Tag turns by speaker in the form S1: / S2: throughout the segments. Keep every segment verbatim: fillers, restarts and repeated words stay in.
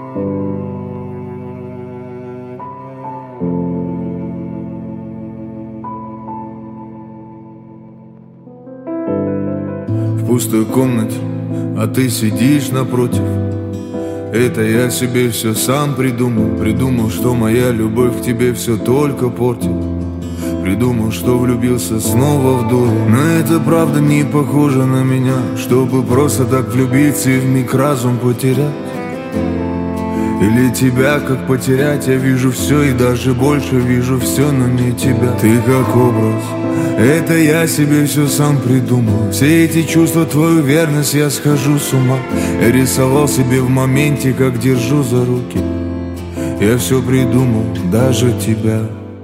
S1: В пустой комнате, а ты сидишь напротив. Это я себе все сам придумал. Придумал, что моя любовь к тебе все только портит. Придумал, что влюбился снова в дуру. Но это правда не похоже на меня, чтобы просто так влюбиться и вмиг разум потерять. Или тебя как потерять? Я вижу все и даже больше вижу все, но не тебя. Ты как образ, это я себе все сам придумал. Все эти чувства, твою верность, я схожу с ума. Я рисовал себе в моменте, как держу за руки. Я все придумал, даже тебя.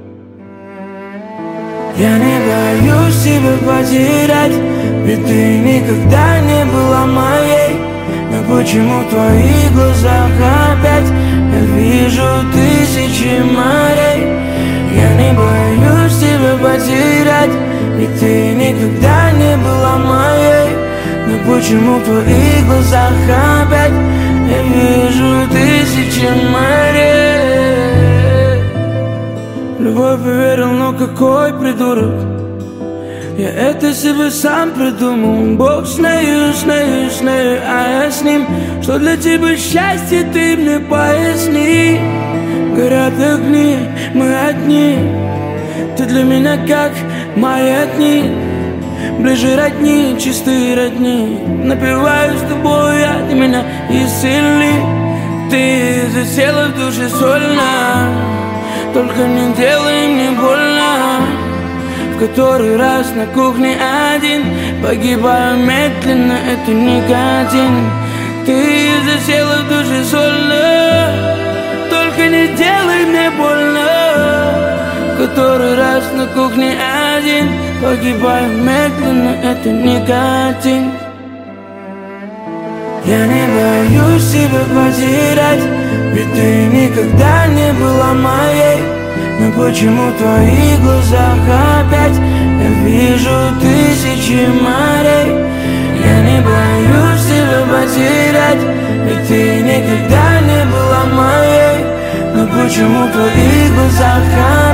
S2: Я не боюсь тебя потерять, ведь ты никогда не была моей. Но почему в твоих глазах опять я вижу тысячи морей? Я не боюсь тебя потерять, ведь ты никогда не была моей. Но почему в твоих глазах опять я вижу тысячи морей? Любовь поверил, но какой придурок. Я это себе сам придумал. Бог с нею, с нею, с нею, а я с ним. Что для тебя счастье, ты мне поясни. Горят огни, мы одни. Ты для меня как маятник. Ближе родни, чистые родни. Напиваю с тобой, я, ты меня исцели. Ты засела в душе сольно. Только не делай мне больно. В который раз на кухне один. Погибаю медленно, это никотин. Ты засела в душе сольно. Только не делай мне больно. В который раз на кухне один. Погибаю медленно, это никотин. Я не боюсь тебя потерять, ведь ты никогда не была моей. Но почему в твоих глазах опять я вижу тысячи морей? Я не боюсь тебя потерять, ведь ты никогда не была моей. Но почему в твоих глазах опять